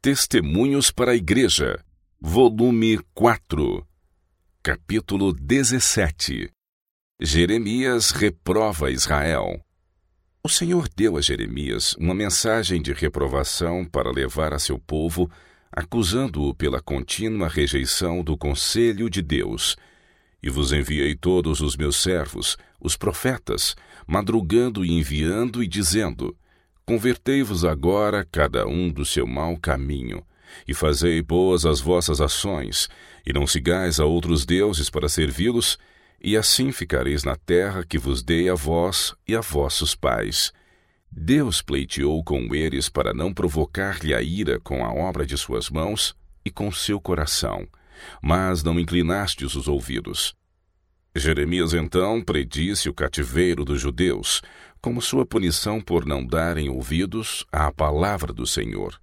Testemunhos para a Igreja, volume 4, capítulo 17. Jeremias reprova Israel. O Senhor deu a Jeremias uma mensagem de reprovação para levar a seu povo, acusando-o pela contínua rejeição do conselho de Deus. E vos enviei todos os meus servos, os profetas, madrugando e enviando e dizendo: convertei-vos agora cada um do seu mau caminho, e fazei boas as vossas ações, e não sigais a outros deuses para servi-los, e assim ficareis na terra que vos dei a vós e a vossos pais. Deus pleiteou com eles para não provocar-lhe a ira com a obra de suas mãos e com seu coração, mas não inclinastes os ouvidos. Jeremias então predisse o cativeiro dos judeus, como sua punição por não darem ouvidos à palavra do Senhor.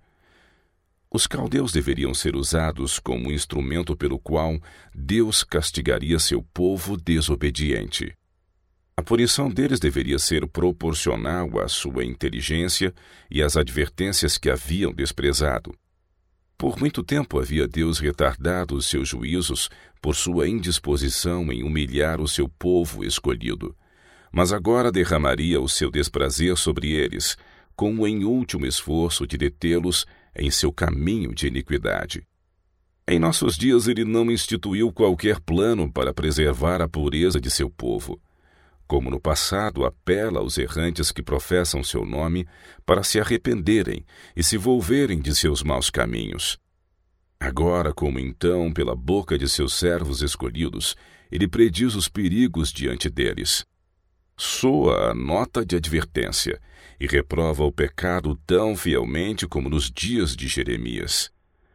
Os caldeus deveriam ser usados como instrumento pelo qual Deus castigaria seu povo desobediente. A punição deles deveria ser proporcional à sua inteligência e às advertências que haviam desprezado. Por muito tempo havia Deus retardado os seus juízos por sua indisposição em humilhar o seu povo escolhido. Mas agora derramaria o seu desprazer sobre eles, como em último esforço de detê-los em seu caminho de iniquidade. Em nossos dias ele não instituiu qualquer plano para preservar a pureza de seu povo. Como no passado, apela aos errantes que professam seu nome para se arrependerem e se volverem de seus maus caminhos. Agora, como então, pela boca de seus servos escolhidos, ele prediz os perigos diante deles. Soa a nota de advertência e reprova o pecado tão fielmente como nos dias de Jeremias.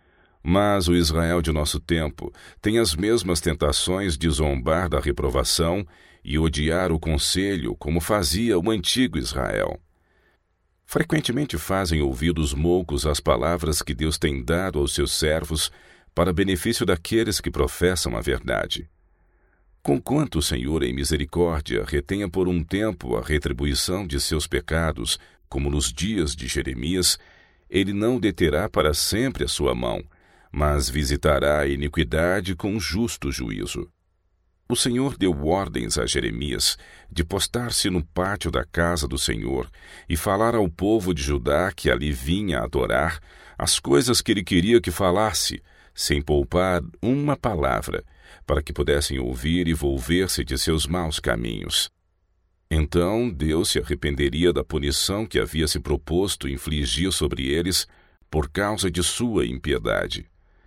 Mas o Israel de nosso tempo tem as mesmas tentações de zombar da reprovação e odiar o conselho como fazia o antigo Israel. Frequentemente fazem ouvidos moucos às palavras que Deus tem dado aos seus servos para benefício daqueles que professam a verdade. Conquanto o Senhor em misericórdia retenha por um tempo a retribuição de seus pecados, como nos dias de Jeremias, ele não deterá para sempre a sua mão, mas visitará a iniquidade com justo juízo. O Senhor deu ordens a Jeremias de postar-se no pátio da casa do Senhor e falar ao povo de Judá que ali vinha adorar as coisas que ele queria que falasse, sem poupar uma palavra, para que pudessem ouvir e volver-se de seus maus caminhos. Então Deus se arrependeria da punição que havia se proposto infligir sobre eles por causa de sua impiedade.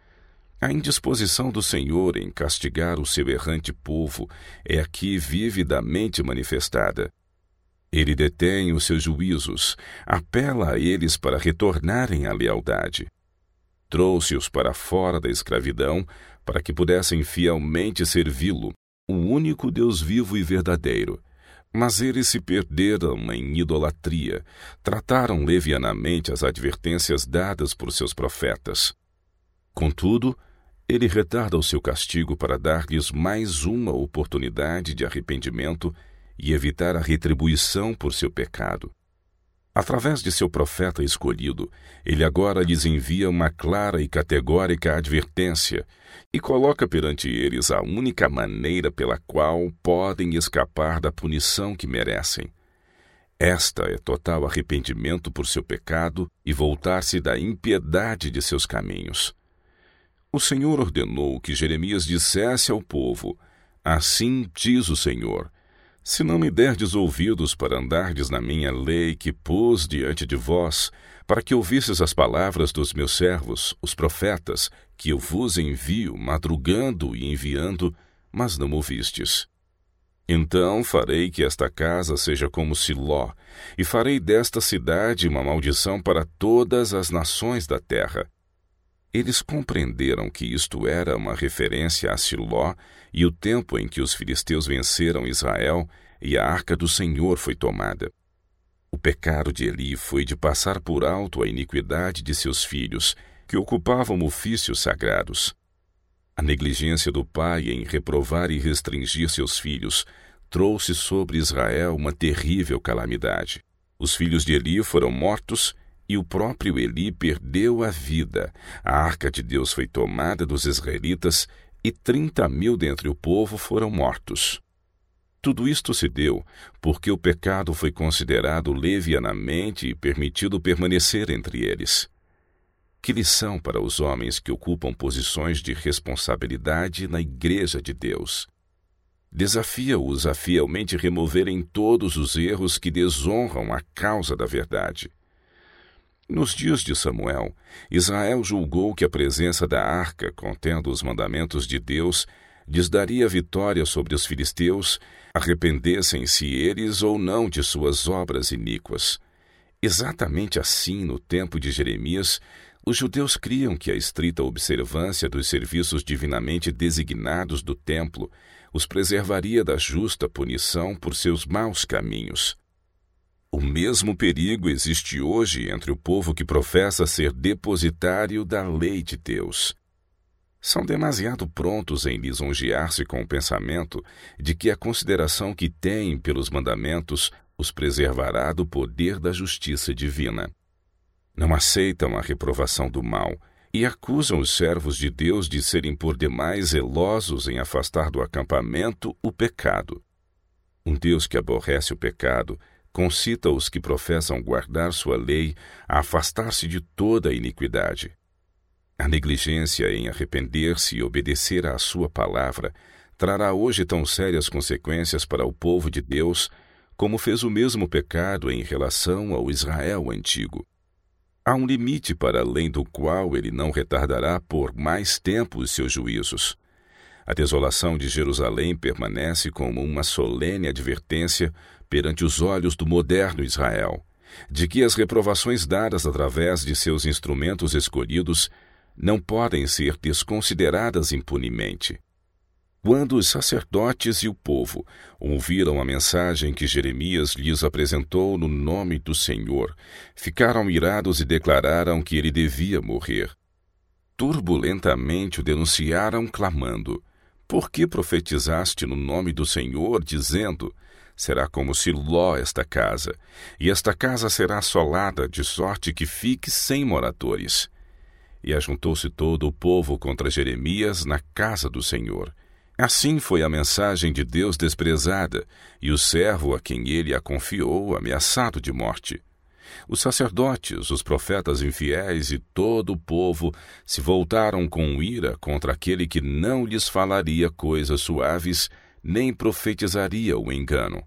A indisposição do Senhor em castigar o seu errante povo é aqui vividamente manifestada. Ele detém os seus juízos, apela a eles para retornarem à lealdade. Trouxe-os para fora da escravidão para que pudessem fielmente servi-lo, o único Deus vivo e verdadeiro. Mas eles se perderam em idolatria, trataram levianamente as advertências dadas por seus profetas. Contudo, ele retarda o seu castigo para dar-lhes mais uma oportunidade de arrependimento e evitar a retribuição por seu pecado. Através de seu profeta escolhido, ele agora lhes envia uma clara e categórica advertência e coloca perante eles a única maneira pela qual podem escapar da punição que merecem. Esta é total arrependimento por seu pecado e voltar-se da impiedade de seus caminhos. O Senhor ordenou que Jeremias dissesse ao povo: assim diz o Senhor, se não me derdes ouvidos para andardes na minha lei que pus diante de vós, para que ouvisses as palavras dos meus servos, os profetas, que eu vos envio madrugando e enviando, mas não ouvistes. Então farei que esta casa seja como Siló, e farei desta cidade uma maldição para todas as nações da terra. Eles compreenderam que isto era uma referência a Siló e o tempo em que os filisteus venceram Israel e a arca do Senhor foi tomada. O pecado de Eli foi de passar por alto a iniquidade de seus filhos, que ocupavam ofícios sagrados. A negligência do pai em reprovar e restringir seus filhos trouxe sobre Israel uma terrível calamidade. Os filhos de Eli foram mortos e o próprio Eli perdeu a vida. A arca de Deus foi tomada dos israelitas e 30.000 dentre o povo foram mortos. Tudo isto se deu porque o pecado foi considerado levianamente e permitido permanecer entre eles. Que lição para os homens que ocupam posições de responsabilidade na Igreja de Deus! Desafia-os a fielmente removerem todos os erros que desonram a causa da verdade. Nos dias de Samuel, Israel julgou que a presença da arca, contendo os mandamentos de Deus, lhes daria vitória sobre os filisteus, arrependessem-se eles ou não de suas obras iníquas. Exatamente assim, no tempo de Jeremias, os judeus criam que a estrita observância dos serviços divinamente designados do templo os preservaria da justa punição por seus maus caminhos. O mesmo perigo existe hoje entre o povo que professa ser depositário da lei de Deus. São demasiado prontos em lisonjear-se com o pensamento de que a consideração que têm pelos mandamentos os preservará do poder da justiça divina. Não aceitam a reprovação do mal e acusam os servos de Deus de serem por demais zelosos em afastar do acampamento o pecado. Um Deus que aborrece o pecado concita os que professam guardar sua lei a afastar-se de toda a iniquidade. A negligência em arrepender-se e obedecer à sua palavra trará hoje tão sérias consequências para o povo de Deus, como fez o mesmo pecado em relação ao Israel antigo. Há um limite para além do qual ele não retardará por mais tempo os seus juízos. A desolação de Jerusalém permanece como uma solene advertência perante os olhos do moderno Israel, de que as reprovações dadas através de seus instrumentos escolhidos não podem ser desconsideradas impunemente. Quando os sacerdotes e o povo ouviram a mensagem que Jeremias lhes apresentou no nome do Senhor, ficaram irados e declararam que ele devia morrer. Turbulentamente o denunciaram, clamando: "Por que profetizaste no nome do Senhor, dizendo: será como Siló esta casa, e esta casa será assolada, de sorte que fique sem moradores?" E ajuntou-se todo o povo contra Jeremias na casa do Senhor. Assim foi a mensagem de Deus desprezada, e o servo a quem ele a confiou ameaçado de morte. Os sacerdotes, os profetas infiéis e todo o povo se voltaram com ira contra aquele que não lhes falaria coisas suaves, nem profetizaria o engano.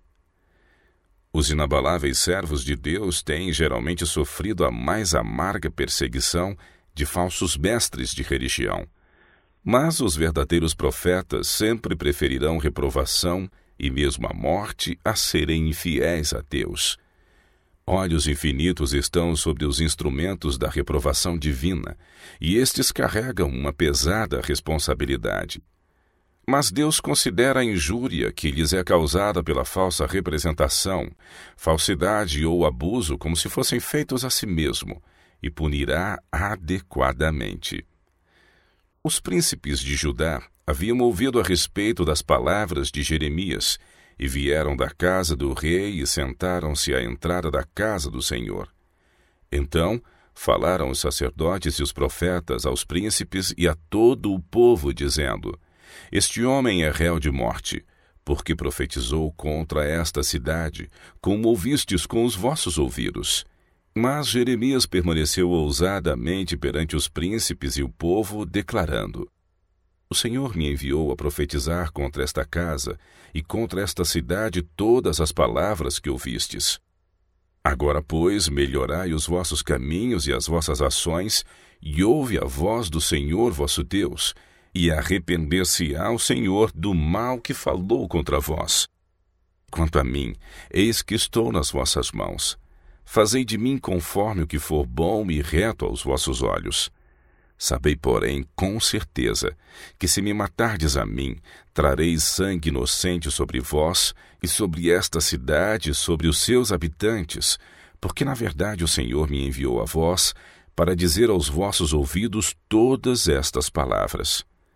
Os inabaláveis servos de Deus têm geralmente sofrido a mais amarga perseguição de falsos mestres de religião. Mas os verdadeiros profetas sempre preferirão reprovação e mesmo a morte a serem infiéis a Deus. Olhos infinitos estão sobre os instrumentos da reprovação divina, e estes carregam uma pesada responsabilidade. Mas Deus considera a injúria que lhes é causada pela falsa representação, falsidade ou abuso como se fossem feitos a si mesmo, e punirá adequadamente. Os príncipes de Judá haviam ouvido a respeito das palavras de Jeremias e vieram da casa do rei e sentaram-se à entrada da casa do Senhor. Então falaram os sacerdotes e os profetas aos príncipes e a todo o povo, dizendo: "Este homem é réu de morte, porque profetizou contra esta cidade, como ouvistes com os vossos ouvidos." Mas Jeremias permaneceu ousadamente perante os príncipes e o povo, declarando: "O Senhor me enviou a profetizar contra esta casa e contra esta cidade todas as palavras que ouvistes. Agora, pois, melhorai os vossos caminhos e as vossas ações, e ouve a voz do Senhor vosso Deus, e arrepender-se-á o Senhor do mal que falou contra vós. Quanto a mim, eis que estou nas vossas mãos. Fazei de mim conforme o que for bom e reto aos vossos olhos. Sabei, porém, com certeza, que se me matardes a mim, trareis sangue inocente sobre vós e sobre esta cidade e sobre os seus habitantes, porque na verdade o Senhor me enviou a vós para dizer aos vossos ouvidos todas estas palavras.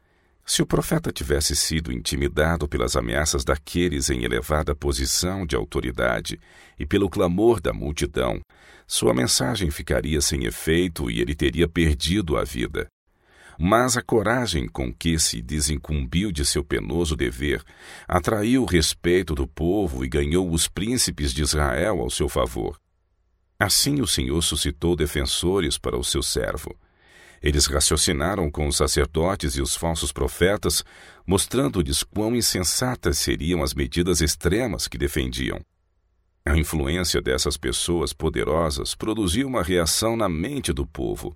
Se o profeta tivesse sido intimidado pelas ameaças daqueles em elevada posição de autoridade e pelo clamor da multidão, sua mensagem ficaria sem efeito e ele teria perdido a vida. Mas a coragem com que se desincumbiu de seu penoso dever atraiu o respeito do povo e ganhou os príncipes de Israel ao seu favor. Assim o Senhor suscitou defensores para o seu servo. Eles raciocinaram com os sacerdotes e os falsos profetas, mostrando-lhes quão insensatas seriam as medidas extremas que defendiam. A influência dessas pessoas poderosas produziu uma reação na mente do povo.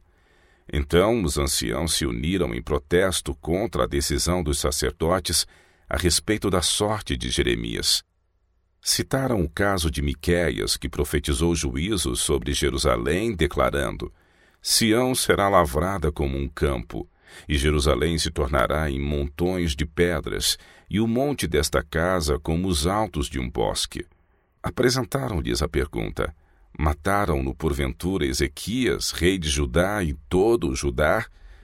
Então os anciãos se uniram em protesto contra a decisão dos sacerdotes a respeito da sorte de Jeremias. Citaram o caso de Miqueias, que profetizou juízos sobre Jerusalém, declarando: Sião será lavrada como um campo, e Jerusalém se tornará em montões de pedras, e o monte desta casa como os altos de um bosque. Apresentaram-lhes a pergunta: Mataram-no porventura Ezequias, rei de Judá, e todo o Judá?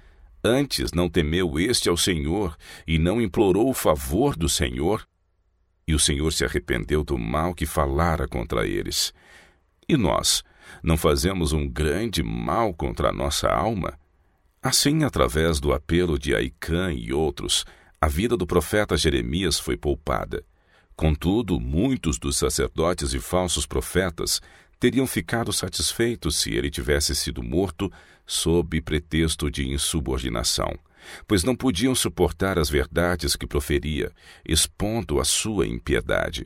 Antes não temeu este ao Senhor, e não implorou o favor do Senhor? E o Senhor se arrependeu do mal que falara contra eles. E nós, não fazemos um grande mal contra a nossa alma? Assim, através do apelo de Aicã e outros, a vida do profeta Jeremias foi poupada. Contudo, muitos dos sacerdotes e falsos profetas teriam ficado satisfeitos se ele tivesse sido morto sob pretexto de insubordinação, pois não podiam suportar as verdades que proferia, expondo a sua impiedade.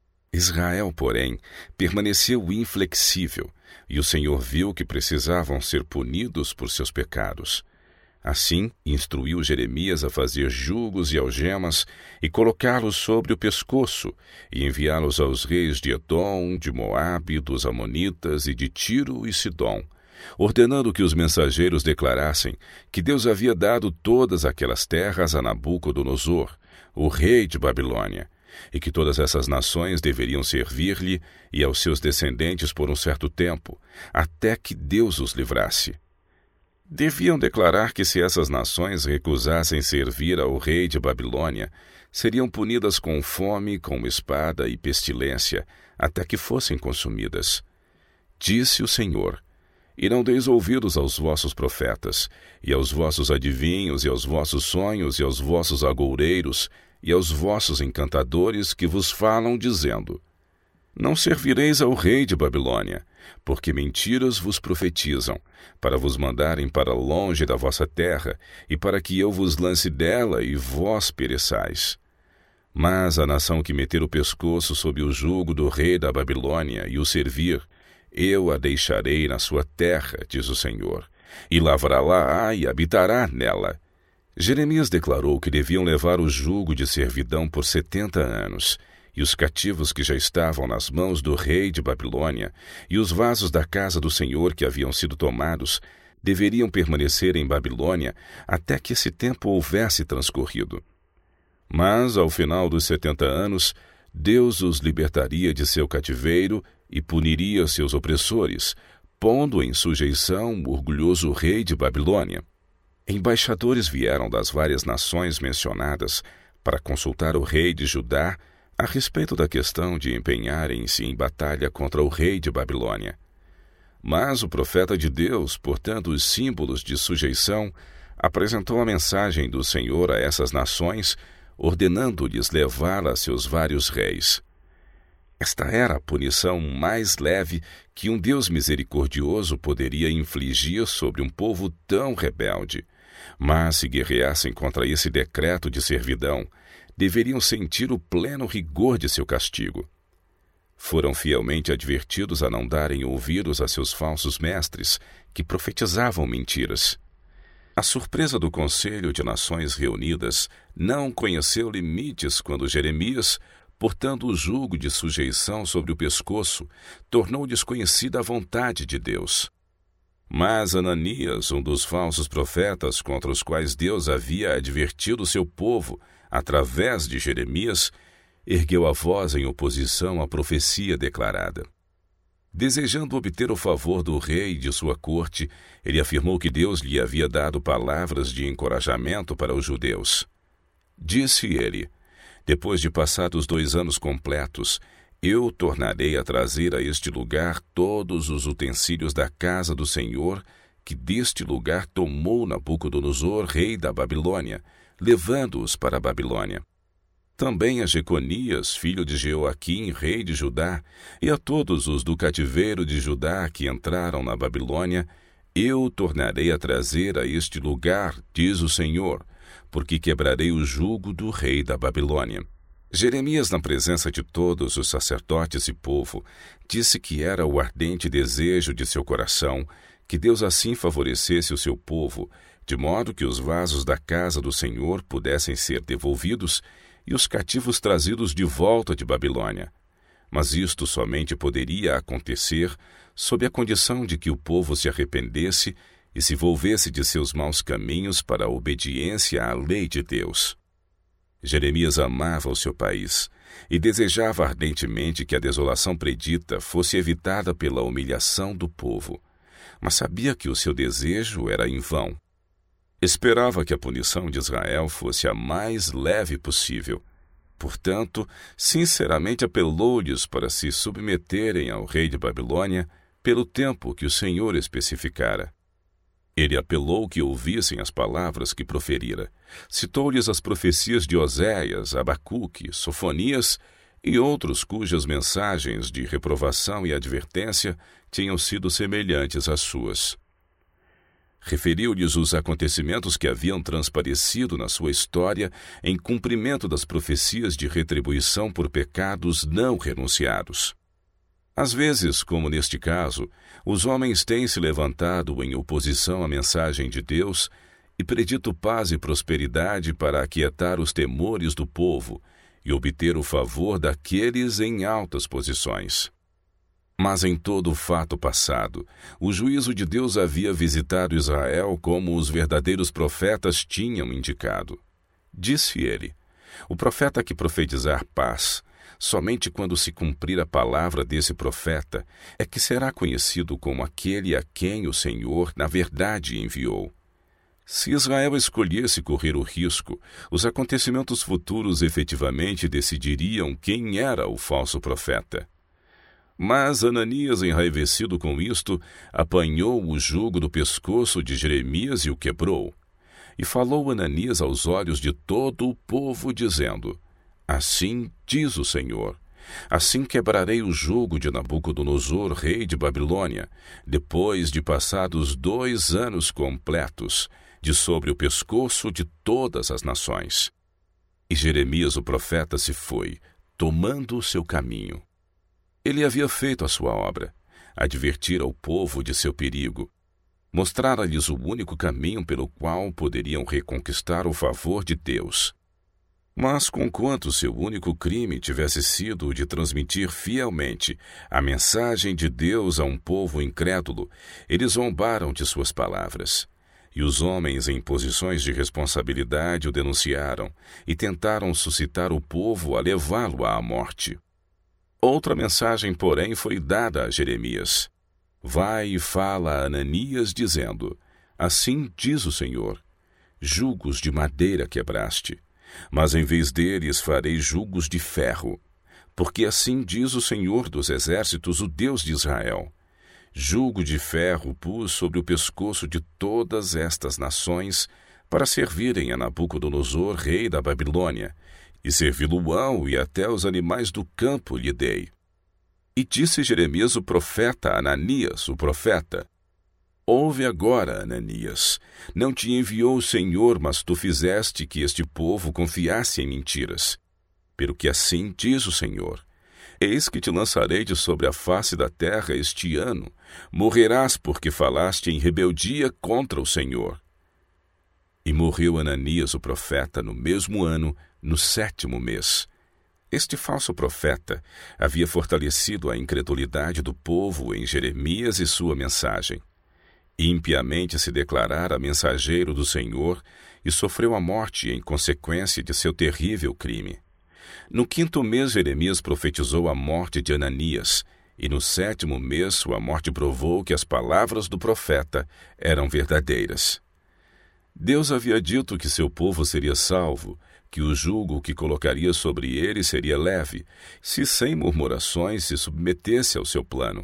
Israel, porém, permaneceu inflexível, e o Senhor viu que precisavam ser punidos por seus pecados. Assim, instruiu Jeremias a fazer jugos e algemas e colocá-los sobre o pescoço e enviá-los aos reis de Edom, de Moabe, dos Amonitas e de Tiro e Sidom, ordenando que os mensageiros declarassem que Deus havia dado todas aquelas terras a Nabucodonosor, o rei de Babilônia, e que todas essas nações deveriam servir-lhe e aos seus descendentes por um certo tempo, até que Deus os livrasse. Deviam declarar que se essas nações recusassem servir ao rei de Babilônia, seriam punidas com fome, com espada e pestilência, até que fossem consumidas. Disse o Senhor: E não deis ouvidos aos vossos profetas, e aos vossos adivinhos, e aos vossos sonhos, e aos vossos agoureiros, e aos vossos encantadores que vos falam, dizendo: Não servireis ao rei de Babilônia, porque mentiras vos profetizam, para vos mandarem para longe da vossa terra, e para que eu vos lance dela e vós pereçais. Mas a nação que meter o pescoço sob o jugo do rei da Babilônia e o servir, eu a deixarei na sua terra, diz o Senhor, e lavrá-la-á e habitará nela. Jeremias declarou que deviam levar o jugo de servidão por 70 anos, e os cativos que já estavam nas mãos do rei de Babilônia, e os vasos da casa do Senhor que haviam sido tomados, deveriam permanecer em Babilônia até que esse tempo houvesse transcorrido. Mas, ao final dos 70 anos, Deus os libertaria de seu cativeiro e puniria seus opressores, pondo em sujeição o orgulhoso rei de Babilônia. Embaixadores vieram das várias nações mencionadas para consultar o rei de Judá a respeito da questão de empenharem-se em batalha contra o rei de Babilônia. Mas o profeta de Deus, portando os símbolos de sujeição, apresentou a mensagem do Senhor a essas nações, ordenando-lhes levá-la a seus vários reis. Esta era a punição mais leve que um Deus misericordioso poderia infligir sobre um povo tão rebelde. Mas se guerreassem contra esse decreto de servidão, deveriam sentir o pleno rigor de seu castigo. Foram fielmente advertidos a não darem ouvidos a seus falsos mestres, que profetizavam mentiras. A surpresa do Conselho de Nações Reunidas não conheceu limites quando Jeremias, portando o jugo de sujeição sobre o pescoço, tornou desconhecida a vontade de Deus. Mas Ananias, um dos falsos profetas contra os quais Deus havia advertido seu povo através de Jeremias, ergueu a voz em oposição à profecia declarada. Desejando obter o favor do rei e de sua corte, ele afirmou que Deus lhe havia dado palavras de encorajamento para os judeus. Disse ele: depois de passados 2 anos completos, eu tornarei a trazer a este lugar todos os utensílios da casa do Senhor, que deste lugar tomou Nabucodonosor, rei da Babilônia, levando-os para a Babilônia. Também a Jeconias, filho de Jeoaquim, rei de Judá, e a todos os do cativeiro de Judá que entraram na Babilônia, eu tornarei a trazer a este lugar, diz o Senhor, porque quebrarei o jugo do rei da Babilônia. Jeremias, na presença de todos os sacerdotes e povo, disse que era o ardente desejo de seu coração que Deus assim favorecesse o seu povo, de modo que os vasos da casa do Senhor pudessem ser devolvidos e os cativos trazidos de volta de Babilônia. Mas isto somente poderia acontecer sob a condição de que o povo se arrependesse e se volvesse de seus maus caminhos para a obediência à lei de Deus. Jeremias amava o seu país e desejava ardentemente que a desolação predita fosse evitada pela humilhação do povo, mas sabia que o seu desejo era em vão. Esperava que a punição de Israel fosse a mais leve possível. Portanto, sinceramente apelou-lhes para se submeterem ao rei de Babilônia pelo tempo que o Senhor especificara. Ele apelou que ouvissem as palavras que proferira. Citou-lhes as profecias de Oséias, Abacuque, Sofonias e outros cujas mensagens de reprovação e advertência tinham sido semelhantes às suas. Referiu-lhes os acontecimentos que haviam transparecido na sua história em cumprimento das profecias de retribuição por pecados não renunciados. Às vezes, como neste caso, os homens têm se levantado em oposição à mensagem de Deus e predito paz e prosperidade para aquietar os temores do povo e obter o favor daqueles em altas posições. Mas em todo o fato passado, o juízo de Deus havia visitado Israel como os verdadeiros profetas tinham indicado. Disse ele: o profeta que profetizar paz, somente quando se cumprir a palavra desse profeta, é que será conhecido como aquele a quem o Senhor, na verdade, enviou. Se Israel escolhesse correr o risco, os acontecimentos futuros efetivamente decidiriam quem era o falso profeta. Mas Ananias, enraivecido com isto, apanhou o jugo do pescoço de Jeremias e o quebrou. E falou Ananias aos olhos de todo o povo, dizendo: assim diz o Senhor, assim quebrarei o jugo de Nabucodonosor, rei de Babilônia, depois de passados 2 anos completos, de sobre o pescoço de todas as nações. E Jeremias o profeta se foi, tomando o seu caminho. Ele havia feito a sua obra, advertir ao povo de seu perigo, mostrar-lhes o único caminho pelo qual poderiam reconquistar o favor de Deus. Mas, conquanto seu único crime tivesse sido o de transmitir fielmente a mensagem de Deus a um povo incrédulo, eles zombaram de suas palavras. E os homens em posições de responsabilidade o denunciaram e tentaram suscitar o povo a levá-lo à morte. Outra mensagem, porém, foi dada a Jeremias. Vai e fala a Ananias, dizendo: assim diz o Senhor, jugos de madeira quebraste, mas em vez deles farei jugos de ferro, porque assim diz o Senhor dos exércitos, o Deus de Israel. Jugo de ferro pus sobre o pescoço de todas estas nações para servirem a Nabucodonosor, rei da Babilônia, e servi-lo-ão e até os animais do campo lhe dei. E disse Jeremias o profeta a Ananias, o profeta: ouve agora, Ananias, não te enviou o Senhor, mas tu fizeste que este povo confiasse em mentiras. Pelo que assim diz o Senhor: eis que te lançarei de sobre a face da terra este ano, morrerás porque falaste em rebeldia contra o Senhor. E morreu Ananias o profeta no mesmo ano, no 7º mês. Este falso profeta havia fortalecido a incredulidade do povo em Jeremias e sua mensagem. Impiamente se declarara mensageiro do Senhor e sofreu a morte em consequência de seu terrível crime. No 5º mês, Jeremias profetizou a morte de Ananias, e no 7º mês sua morte provou que as palavras do profeta eram verdadeiras. Deus havia dito que seu povo seria salvo, que o jugo que colocaria sobre ele seria leve, se sem murmurações se submetesse ao seu plano.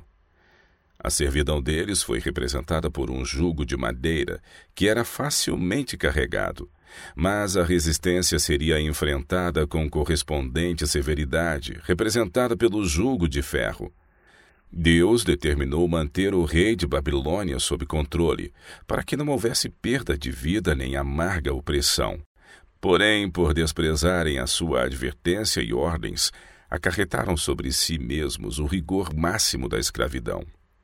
A servidão deles foi representada por um jugo de madeira, que era facilmente carregado, mas a resistência seria enfrentada com correspondente severidade, representada pelo jugo de ferro. Deus determinou manter o rei de Babilônia sob controle, para que não houvesse perda de vida nem amarga opressão. Porém, por desprezarem a sua advertência e ordens, acarretaram sobre si mesmos o rigor máximo da escravidão.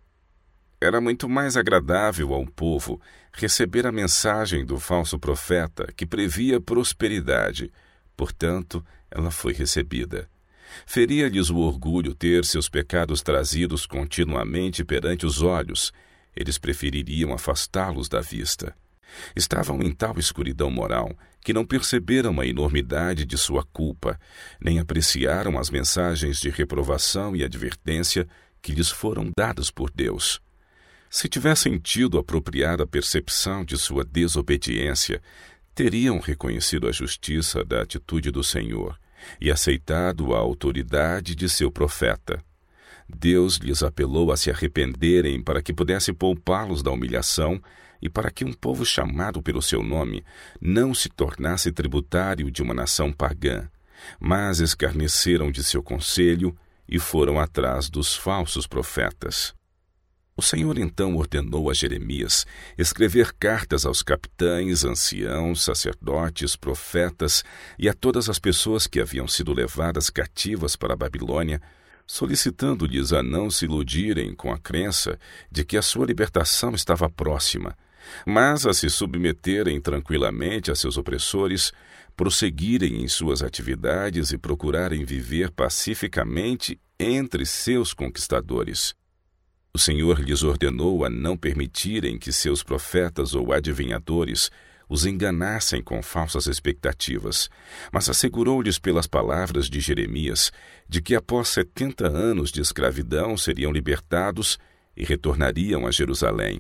Era muito mais agradável ao povo receber a mensagem do falso profeta que previa prosperidade. Portanto, ela foi recebida. Feria-lhes o orgulho ter seus pecados trazidos continuamente perante os olhos. Eles prefeririam afastá-los da vista. Estavam em tal escuridão moral que não perceberam a enormidade de sua culpa, nem apreciaram as mensagens de reprovação e advertência que lhes foram dadas por Deus. Se tivessem tido apropriada percepção de sua desobediência, teriam reconhecido a justiça da atitude do Senhor e aceitado a autoridade de seu profeta. Deus lhes apelou a se arrependerem para que pudesse poupá-los da humilhação e para que um povo chamado pelo seu nome não se tornasse tributário de uma nação pagã, mas escarneceram de seu conselho e foram atrás dos falsos profetas. O Senhor então ordenou a Jeremias escrever cartas aos capitães, anciãos, sacerdotes, profetas e a todas as pessoas que haviam sido levadas cativas para a Babilônia, solicitando-lhes a não se iludirem com a crença de que a sua libertação estava próxima, mas a se submeterem tranquilamente a seus opressores, prosseguirem em suas atividades e procurarem viver pacificamente entre seus conquistadores. O Senhor lhes ordenou a não permitirem que seus profetas ou adivinhadores os enganassem com falsas expectativas, mas assegurou-lhes pelas palavras de Jeremias de que após 70 anos de escravidão seriam libertados e retornariam a Jerusalém.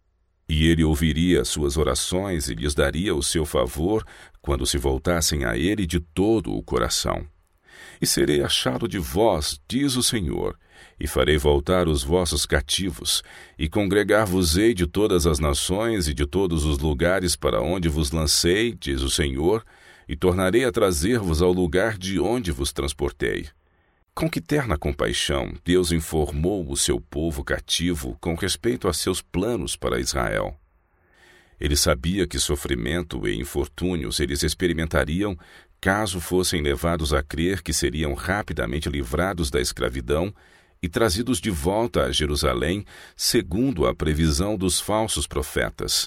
E ele ouviria suas orações e lhes daria o seu favor quando se voltassem a ele de todo o coração. E serei achado de vós, diz o Senhor, e farei voltar os vossos cativos, e congregar-vos-ei de todas as nações e de todos os lugares para onde vos lancei, diz o Senhor, e tornarei a trazer-vos ao lugar de onde vos transportei. Com que terna compaixão Deus informou o seu povo cativo com respeito a seus planos para Israel. Ele sabia que sofrimento e infortúnios eles experimentariam caso fossem levados a crer que seriam rapidamente livrados da escravidão e trazidos de volta a Jerusalém, segundo a previsão dos falsos profetas.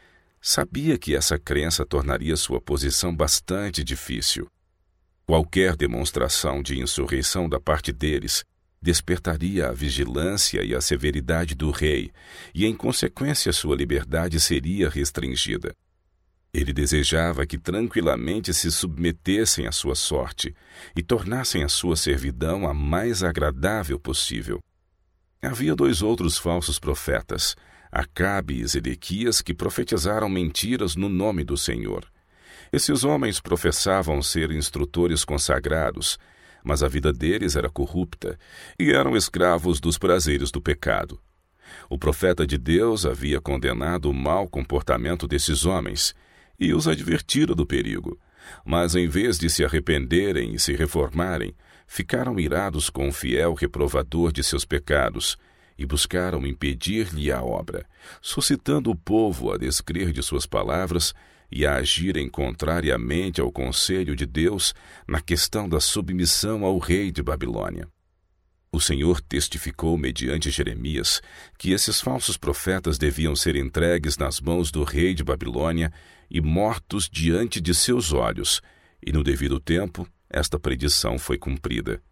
Sabia que essa crença tornaria sua posição bastante difícil. Qualquer demonstração de insurreição da parte deles despertaria a vigilância e a severidade do rei, e em consequência sua liberdade seria restringida. Ele desejava que tranquilamente se submetessem à sua sorte e tornassem a sua servidão a mais agradável possível. Havia 2 outros falsos profetas, Acabe e Zedequias, que profetizaram mentiras no nome do Senhor. Esses homens professavam ser instrutores consagrados, mas a vida deles era corrupta e eram escravos dos prazeres do pecado. O profeta de Deus havia condenado o mau comportamento desses homens e os advertira do perigo, mas em vez de se arrependerem e se reformarem, ficaram irados com o fiel reprovador de seus pecados e buscaram impedir-lhe a obra, suscitando o povo a descrer de suas palavras e a agirem contrariamente ao conselho de Deus na questão da submissão ao rei de Babilônia. O Senhor testificou mediante Jeremias que esses falsos profetas deviam ser entregues nas mãos do rei de Babilônia e mortos diante de seus olhos, e no devido tempo esta predição foi cumprida.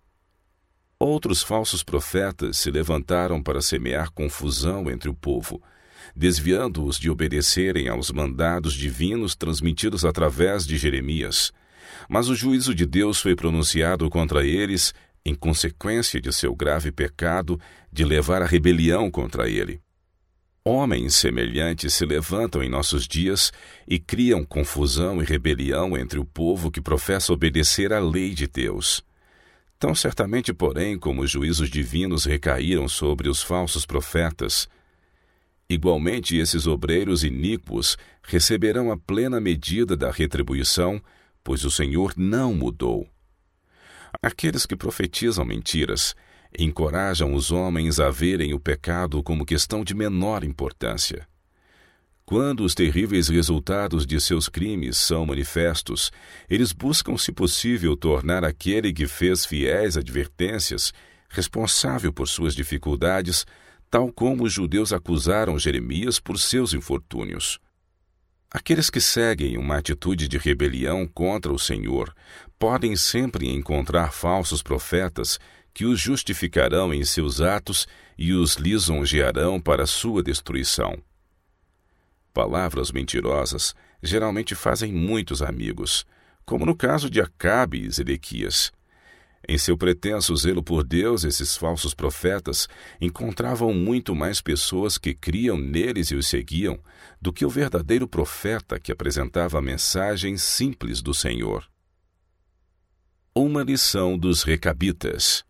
Outros falsos profetas se levantaram para semear confusão entre o povo, desviando-os de obedecerem aos mandados divinos transmitidos através de Jeremias. Mas o juízo de Deus foi pronunciado contra eles em consequência de seu grave pecado de levar a rebelião contra ele. Homens semelhantes se levantam em nossos dias e criam confusão e rebelião entre o povo que professa obedecer à lei de Deus. Tão certamente, porém, como os juízos divinos recaíram sobre os falsos profetas, igualmente esses obreiros iníquos receberão a plena medida da retribuição, pois o Senhor não mudou. Aqueles que profetizam mentiras encorajam os homens a verem o pecado como questão de menor importância. Quando os terríveis resultados de seus crimes são manifestos, eles buscam, se possível, tornar aquele que fez fiéis advertências responsável por suas dificuldades, tal como os judeus acusaram Jeremias por seus infortúnios. Aqueles que seguem uma atitude de rebelião contra o Senhor podem sempre encontrar falsos profetas que os justificarão em seus atos e os lisonjearão para sua destruição. Palavras mentirosas geralmente fazem muitos amigos, como no caso de Acabe e Zedequias. Em seu pretenso zelo por Deus, esses falsos profetas encontravam muito mais pessoas que criam neles e os seguiam do que o verdadeiro profeta que apresentava a mensagem simples do Senhor. Uma lição dos Recabitas.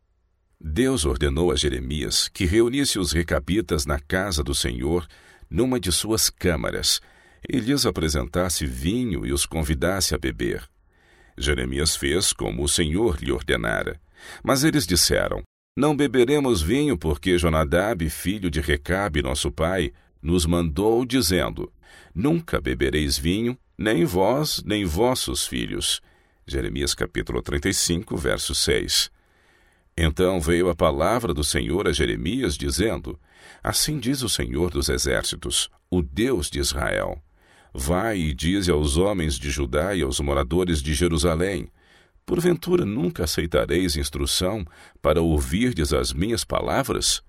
Deus ordenou a Jeremias que reunisse os recabitas na casa do Senhor, numa de suas câmaras, e lhes apresentasse vinho e os convidasse a beber. Jeremias fez como o Senhor lhe ordenara. Mas eles disseram: Não beberemos vinho, porque Jonadab, filho de Recabe, nosso pai, nos mandou, dizendo: Nunca bebereis vinho, nem vós, nem vossos filhos. Jeremias capítulo 35, verso 6. Então veio a palavra do Senhor a Jeremias, dizendo: Assim diz o Senhor dos Exércitos, o Deus de Israel: Vai e dize aos homens de Judá e aos moradores de Jerusalém: Porventura nunca aceitareis instrução para ouvirdes as minhas palavras?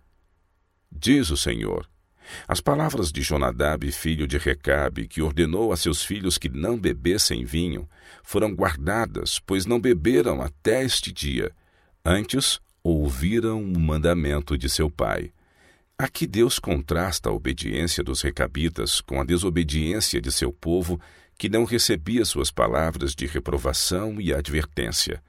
Diz o Senhor: As palavras de Jonadab, filho de Recabe, que ordenou a seus filhos que não bebessem vinho, foram guardadas, pois não beberam até este dia. Antes, ouviram o mandamento de seu pai. Aqui Deus contrasta a obediência dos recabitas com a desobediência de seu povo, que não recebia suas palavras de reprovação e advertência.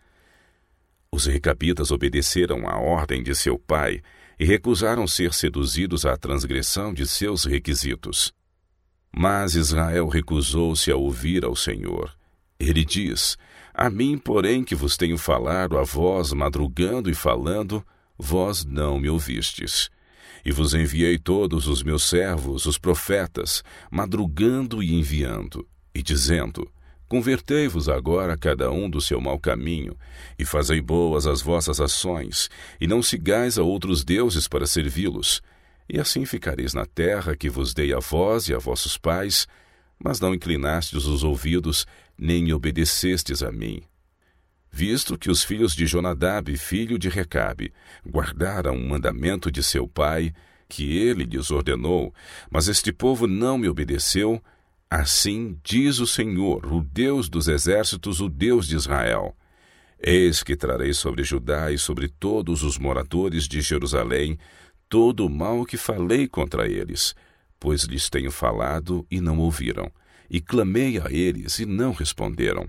Os recabitas obedeceram à ordem de seu pai e recusaram ser seduzidos à transgressão de seus requisitos. Mas Israel recusou-se a ouvir ao Senhor. Ele diz: A mim, porém, que vos tenho falado a vós, madrugando e falando, vós não me ouvistes. E vos enviei todos os meus servos, os profetas, madrugando e enviando, e dizendo: Convertei-vos agora cada um do seu mau caminho, e fazei boas as vossas ações, e não sigais a outros deuses para servi-los. E assim ficareis na terra que vos dei a vós e a vossos pais, mas não inclinastes os ouvidos, nem obedecestes a mim. Visto que os filhos de Jonadab, filho de Recabe, guardaram o mandamento de seu pai, que ele lhes ordenou, mas este povo não me obedeceu, assim diz o Senhor, o Deus dos exércitos, o Deus de Israel: Eis que trarei sobre Judá e sobre todos os moradores de Jerusalém todo o mal que falei contra eles, pois lhes tenho falado e não ouviram, e clamei a eles e não responderam.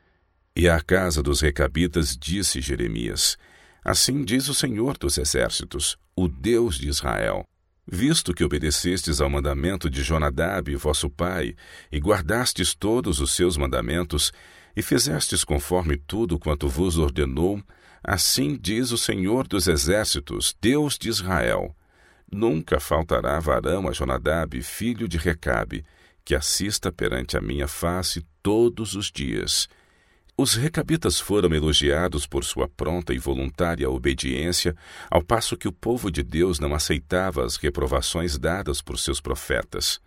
E à casa dos recabitas disse Jeremias: Assim diz o Senhor dos Exércitos, o Deus de Israel: Visto que obedecestes ao mandamento de Jonadab, vosso pai, e guardastes todos os seus mandamentos, e fizestes conforme tudo quanto vos ordenou, assim diz o Senhor dos Exércitos, Deus de Israel: Nunca faltará varão a Jonadab, filho de Recabe, que assista perante a minha face todos os dias. Os recabitas foram elogiados por sua pronta e voluntária obediência, ao passo que o povo de Deus não aceitava as reprovações dadas por seus profetas.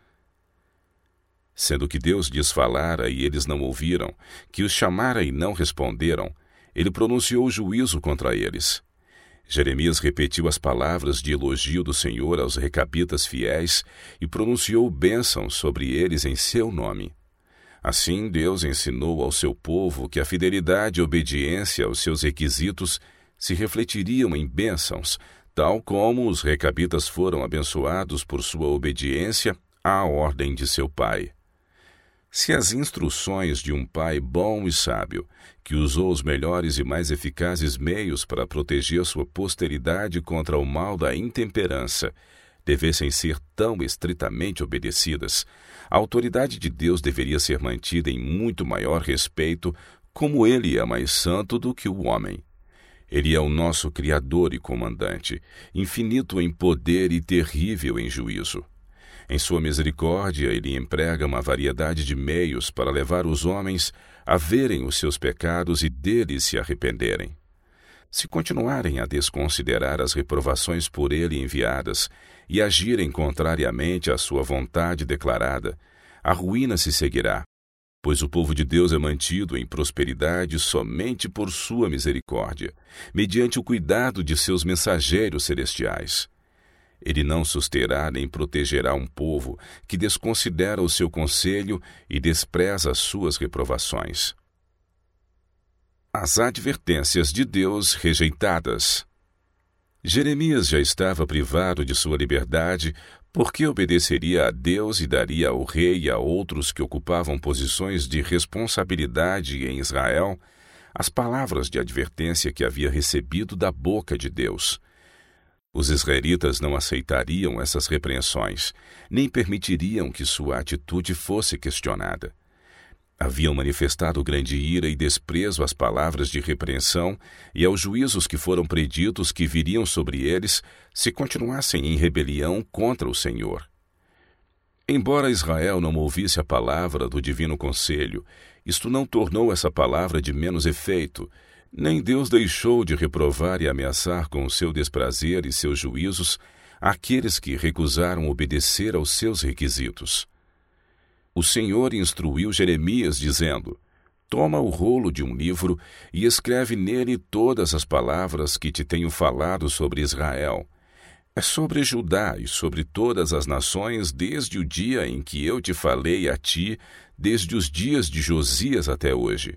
Sendo que Deus lhes falara e eles não ouviram, que os chamara e não responderam, ele pronunciou juízo contra eles. Jeremias repetiu as palavras de elogio do Senhor aos recabitas fiéis e pronunciou bênçãos sobre eles em seu nome. Assim, Deus ensinou ao seu povo que a fidelidade e obediência aos seus requisitos se refletiriam em bênçãos, tal como os recabitas foram abençoados por sua obediência à ordem de seu pai. Se as instruções de um pai bom e sábio, que usou os melhores e mais eficazes meios para proteger sua posteridade contra o mal da intemperança, devessem ser tão estritamente obedecidas, a autoridade de Deus deveria ser mantida em muito maior respeito, como ele é mais santo do que o homem. Ele é o nosso Criador e Comandante, infinito em poder e terrível em juízo. Em sua misericórdia, ele emprega uma variedade de meios para levar os homens a verem os seus pecados e deles se arrependerem. Se continuarem a desconsiderar as reprovações por ele enviadas e agirem contrariamente à sua vontade declarada, a ruína se seguirá, pois o povo de Deus é mantido em prosperidade somente por sua misericórdia, mediante o cuidado de seus mensageiros celestiais. Ele não susterá nem protegerá um povo que desconsidera o seu conselho e despreza as suas reprovações. As advertências de Deus rejeitadas. Jeremias já estava privado de sua liberdade porque obedeceria a Deus e daria ao rei e a outros que ocupavam posições de responsabilidade em Israel as palavras de advertência que havia recebido da boca de Deus. Os israelitas não aceitariam essas repreensões, nem permitiriam que sua atitude fosse questionada. Haviam manifestado grande ira e desprezo às palavras de repreensão e aos juízos que foram preditos que viriam sobre eles se continuassem em rebelião contra o Senhor. Embora Israel não ouvisse a palavra do divino conselho, isto não tornou essa palavra de menos efeito, nem Deus deixou de reprovar e ameaçar com o seu desprazer e seus juízos aqueles que recusaram obedecer aos seus requisitos. O Senhor instruiu Jeremias, dizendo: Toma o rolo de um livro e escreve nele todas as palavras que te tenho falado sobre Israel. É sobre Judá e sobre todas as nações desde o dia em que eu te falei a ti, desde os dias de Josias até hoje.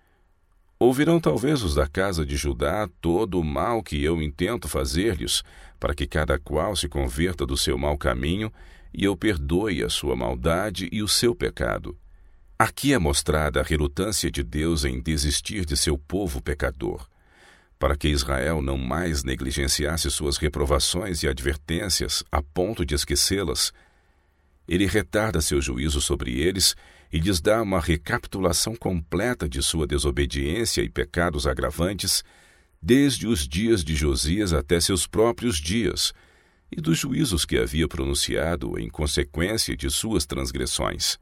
Ouvirão talvez os da casa de Judá todo o mal que eu intento fazer-lhes, para que cada qual se converta do seu mau caminho, e eu perdoe a sua maldade e o seu pecado. Aqui é mostrada a relutância de Deus em desistir de seu povo pecador. Para que Israel não mais negligenciasse suas reprovações e advertências a ponto de esquecê-las, ele retarda seu juízo sobre eles e lhes dá uma recapitulação completa de sua desobediência e pecados agravantes, desde os dias de Josias até seus próprios dias, e dos juízos que havia pronunciado em consequência de suas transgressões.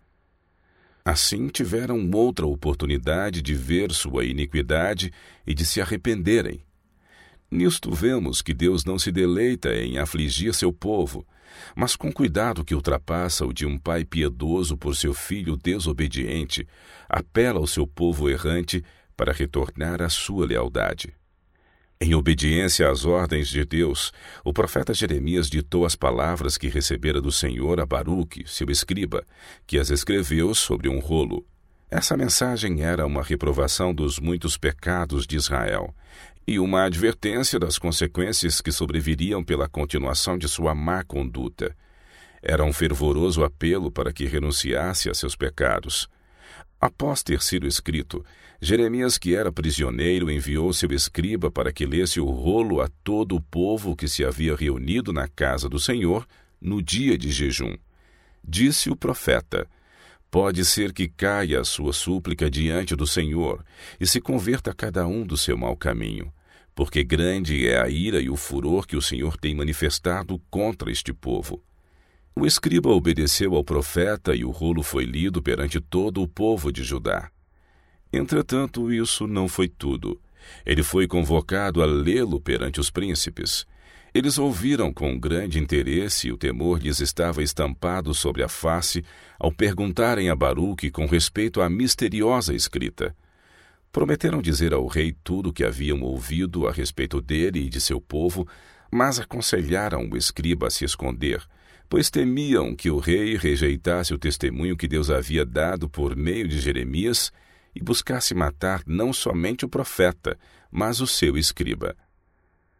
Assim tiveram outra oportunidade de ver sua iniquidade e de se arrependerem. Nisto vemos que Deus não se deleita em afligir seu povo, mas com cuidado que ultrapassa o de um pai piedoso por seu filho desobediente, apela ao seu povo errante para retornar à sua lealdade. Em obediência às ordens de Deus, o profeta Jeremias ditou as palavras que recebera do Senhor a Baruque, seu escriba, que as escreveu sobre um rolo. Essa mensagem era uma reprovação dos muitos pecados de Israel e uma advertência das consequências que sobreviriam pela continuação de sua má conduta. Era um fervoroso apelo para que renunciasse a seus pecados. Após ter sido escrito, Jeremias, que era prisioneiro, enviou seu escriba para que lesse o rolo a todo o povo que se havia reunido na casa do Senhor no dia de jejum. Disse o profeta: Pode ser que caia a sua súplica diante do Senhor e se converta cada um do seu mau caminho, porque grande é a ira e o furor que o Senhor tem manifestado contra este povo. O escriba obedeceu ao profeta e o rolo foi lido perante todo o povo de Judá. Entretanto, isso não foi tudo. Ele foi convocado a lê-lo perante os príncipes. Eles ouviram com grande interesse e o temor lhes estava estampado sobre a face ao perguntarem a Baruque com respeito à misteriosa escrita. Prometeram dizer ao rei tudo o que haviam ouvido a respeito dele e de seu povo, mas aconselharam o escriba a se esconder, pois temiam que o rei rejeitasse o testemunho que Deus havia dado por meio de Jeremias e buscasse matar não somente o profeta, mas o seu escriba.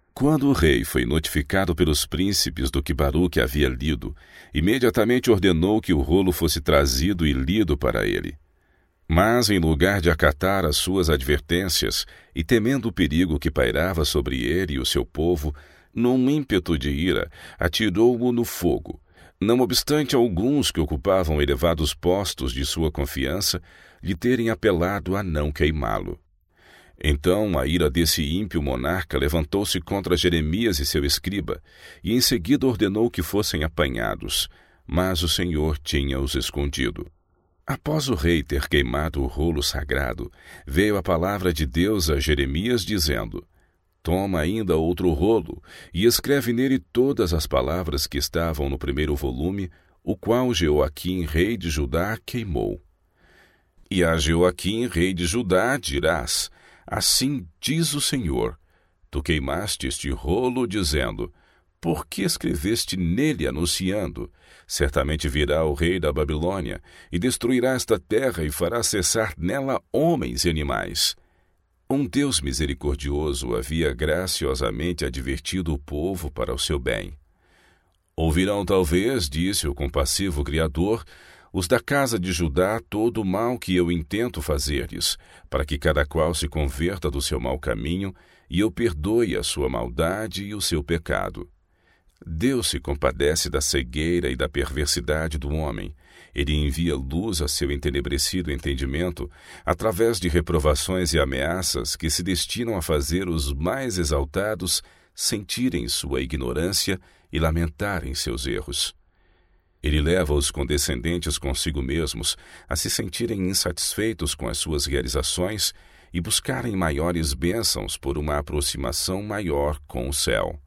Quando o rei foi notificado pelos príncipes do que Baruque havia lido, imediatamente ordenou que o rolo fosse trazido e lido para ele. Mas, em lugar de acatar as suas advertências e temendo o perigo que pairava sobre ele e o seu povo, num ímpeto de ira, atirou-o no fogo, não obstante alguns que ocupavam elevados postos de sua confiança lhe terem apelado a não queimá-lo. Então a ira desse ímpio monarca levantou-se contra Jeremias e seu escriba, e em seguida ordenou que fossem apanhados, mas o Senhor tinha-os escondido. Após o rei ter queimado o rolo sagrado, veio a palavra de Deus a Jeremias dizendo: Toma ainda outro rolo, e escreve nele todas as palavras que estavam no primeiro volume, o qual Jeoaquim, rei de Judá, queimou. E a Jeoaquim, rei de Judá, dirás: Assim diz o Senhor, tu queimaste este rolo, dizendo: Por que escreveste nele anunciando? Certamente virá o rei da Babilônia, e destruirá esta terra, e fará cessar nela homens e animais. Um Deus misericordioso havia graciosamente advertido o povo para o seu bem. Ouvirão talvez, disse o compassivo Criador, os da casa de Judá todo o mal que eu intento fazer-lhes, para que cada qual se converta do seu mau caminho, e eu perdoe a sua maldade e o seu pecado. Deus se compadece da cegueira e da perversidade do homem. Ele envia luz a seu entenebrecido entendimento através de reprovações e ameaças que se destinam a fazer os mais exaltados sentirem sua ignorância e lamentarem seus erros. Ele leva os condescendentes consigo mesmos a se sentirem insatisfeitos com as suas realizações e buscarem maiores bênçãos por uma aproximação maior com o céu.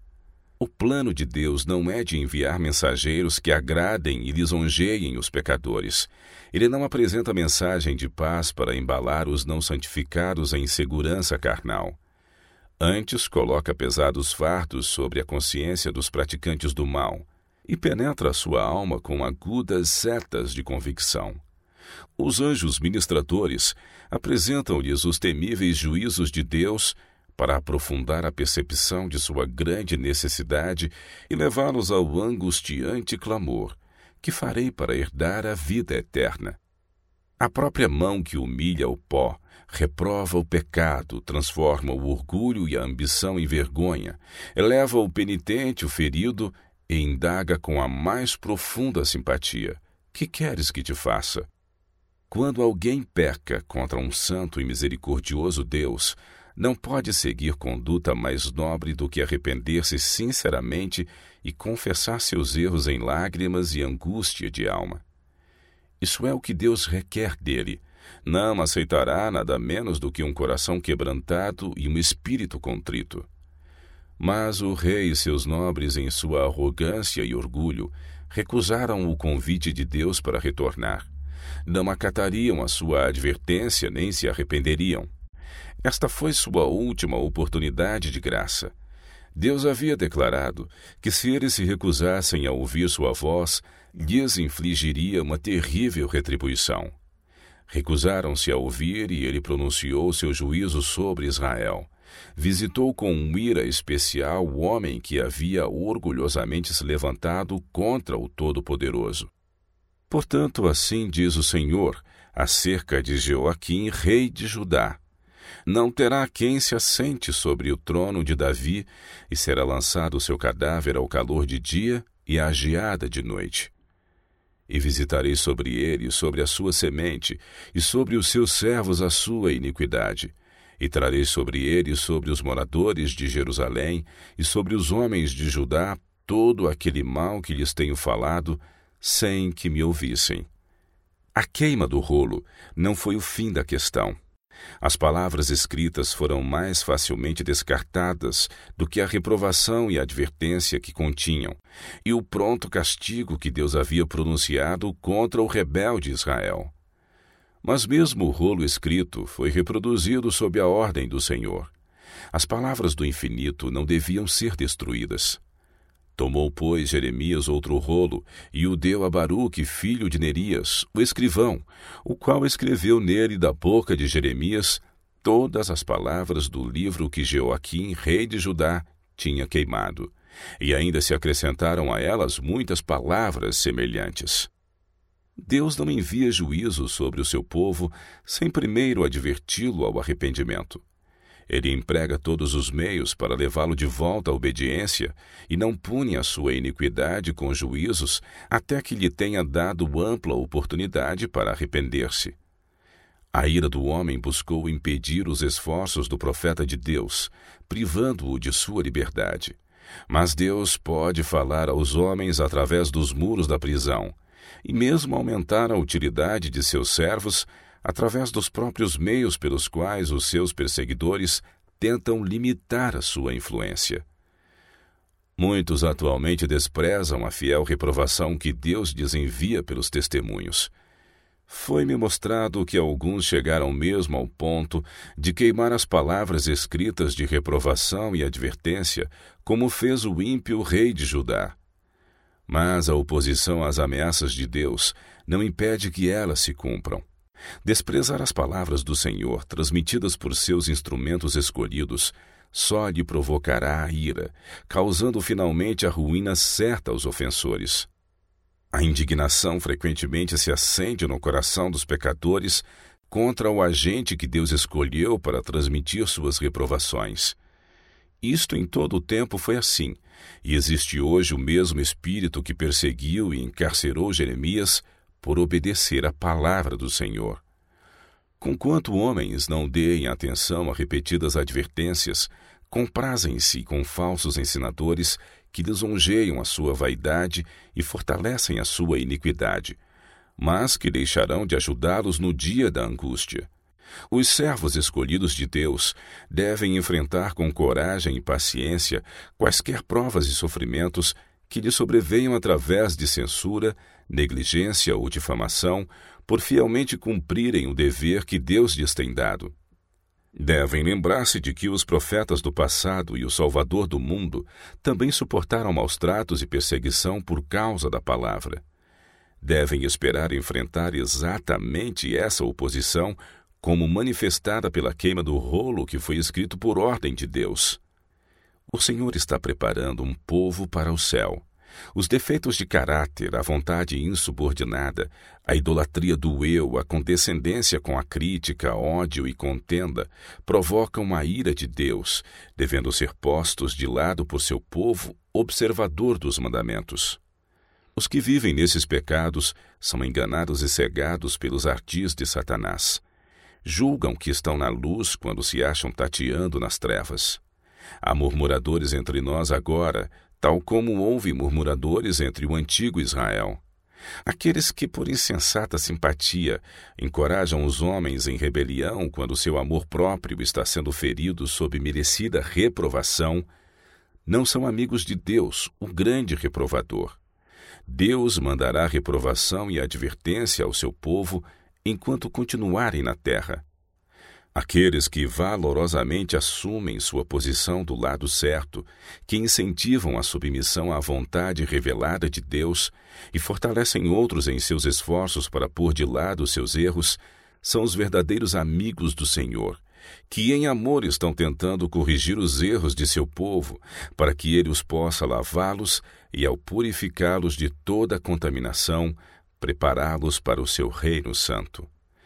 O plano de Deus não é de enviar mensageiros que agradem e lisonjeiem os pecadores. Ele não apresenta mensagem de paz para embalar os não santificados em segurança carnal. Antes, coloca pesados fardos sobre a consciência dos praticantes do mal e penetra a sua alma com agudas setas de convicção. Os anjos ministradores apresentam-lhes os temíveis juízos de Deus para aprofundar a percepção de sua grande necessidade e levá-los ao angustiante clamor: que farei para herdar a vida eterna? A própria mão que humilha o pó, reprova o pecado, transforma o orgulho e a ambição em vergonha, eleva o penitente, o ferido, e indaga com a mais profunda simpatia: que queres que te faça? Quando alguém peca contra um santo e misericordioso Deus, não pode seguir conduta mais nobre do que arrepender-se sinceramente e confessar seus erros em lágrimas e angústia de alma. Isso é o que Deus requer dele. Não aceitará nada menos do que um coração quebrantado e um espírito contrito. Mas o rei e seus nobres, em sua arrogância e orgulho, recusaram o convite de Deus para retornar. Não acatariam a sua advertência nem se arrependeriam. Esta foi sua última oportunidade de graça. Deus havia declarado que se eles se recusassem a ouvir sua voz, lhes infligiria uma terrível retribuição. Recusaram-se a ouvir e ele pronunciou seu juízo sobre Israel. Visitou com ira especial o homem que havia orgulhosamente se levantado contra o Todo-Poderoso. Portanto, assim diz o Senhor acerca de Jeoaquim, rei de Judá: não terá quem se assente sobre o trono de Davi, e será lançado o seu cadáver ao calor de dia e à geada de noite. E visitarei sobre ele, sobre a sua semente, e sobre os seus servos a sua iniquidade. E trarei sobre ele, sobre os moradores de Jerusalém, e sobre os homens de Judá, todo aquele mal que lhes tenho falado, sem que me ouvissem. A queima do rolo não foi o fim da questão. As palavras escritas foram mais facilmente descartadas do que a reprovação e a advertência que continham, e o pronto castigo que Deus havia pronunciado contra o rebelde Israel. Mas mesmo o rolo escrito foi reproduzido sob a ordem do Senhor. As palavras do infinito não deviam ser destruídas. Tomou, pois, Jeremias outro rolo e o deu a Baruque, filho de Nerias, o escrivão, o qual escreveu nele da boca de Jeremias todas as palavras do livro que Jeoaquim, rei de Judá, tinha queimado, e ainda se acrescentaram a elas muitas palavras semelhantes. Deus não envia juízo sobre o seu povo sem primeiro adverti-lo ao arrependimento. Ele emprega todos os meios para levá-lo de volta à obediência e não pune a sua iniquidade com juízos até que lhe tenha dado ampla oportunidade para arrepender-se. A ira do homem buscou impedir os esforços do profeta de Deus, privando-o de sua liberdade. Mas Deus pode falar aos homens através dos muros da prisão, e mesmo aumentar a utilidade de seus servos através dos próprios meios pelos quais os seus perseguidores tentam limitar a sua influência. Muitos atualmente desprezam a fiel reprovação que Deus lhes envia pelos testemunhos. Foi-me mostrado que alguns chegaram mesmo ao ponto de queimar as palavras escritas de reprovação e advertência, como fez o ímpio rei de Judá. Mas a oposição às ameaças de Deus não impede que elas se cumpram. Desprezar as palavras do Senhor, transmitidas por seus instrumentos escolhidos, só lhe provocará a ira, causando finalmente a ruína certa aos ofensores. A indignação frequentemente se acende no coração dos pecadores contra o agente que Deus escolheu para transmitir suas reprovações. Isto em todo o tempo foi assim, e existe hoje o mesmo espírito que perseguiu e encarcerou Jeremias por obedecer à palavra do Senhor. Conquanto homens não deem atenção a repetidas advertências, comprazem-se com falsos ensinadores que lisonjeiam a sua vaidade e fortalecem a sua iniquidade, mas que deixarão de ajudá-los no dia da angústia. Os servos escolhidos de Deus devem enfrentar com coragem e paciência quaisquer provas e sofrimentos que lhe sobrevenham através de censura, negligência ou difamação, por fielmente cumprirem o dever que Deus lhes tem dado. Devem lembrar-se de que os profetas do passado e o Salvador do mundo também suportaram maus tratos e perseguição por causa da palavra. Devem esperar enfrentar exatamente essa oposição como manifestada pela queima do rolo que foi escrito por ordem de Deus. O Senhor está preparando um povo para o céu. Os defeitos de caráter, a vontade insubordinada, a idolatria do eu, a condescendência com a crítica, ódio e contenda provocam a ira de Deus, devendo ser postos de lado por seu povo observador dos mandamentos. Os que vivem nesses pecados são enganados e cegados pelos ardis de Satanás. Julgam que estão na luz quando se acham tateando nas trevas. Há murmuradores entre nós agora, tal como houve murmuradores entre o antigo Israel. Aqueles que, por insensata simpatia, encorajam os homens em rebelião quando seu amor próprio está sendo ferido sob merecida reprovação, não são amigos de Deus, o grande reprovador. Deus mandará reprovação e advertência ao seu povo enquanto continuarem na terra. Aqueles que valorosamente assumem sua posição do lado certo, que incentivam a submissão à vontade revelada de Deus e fortalecem outros em seus esforços para pôr de lado seus erros, são os verdadeiros amigos do Senhor, que em amor estão tentando corrigir os erros de seu povo, para que ele os possa lavá-los e, ao purificá-los de toda a contaminação, prepará-los para o seu reino santo.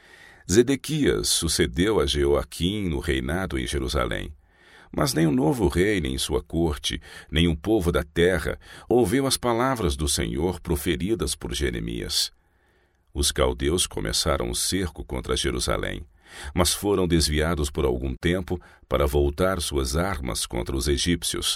Zedequias sucedeu a Jeoaquim no reinado em Jerusalém. Mas nem o novo rei, nem sua corte, nem o povo da terra ouviu as palavras do Senhor proferidas por Jeremias. Os caldeus começaram o cerco contra Jerusalém, mas foram desviados por algum tempo para voltar suas armas contra os egípcios.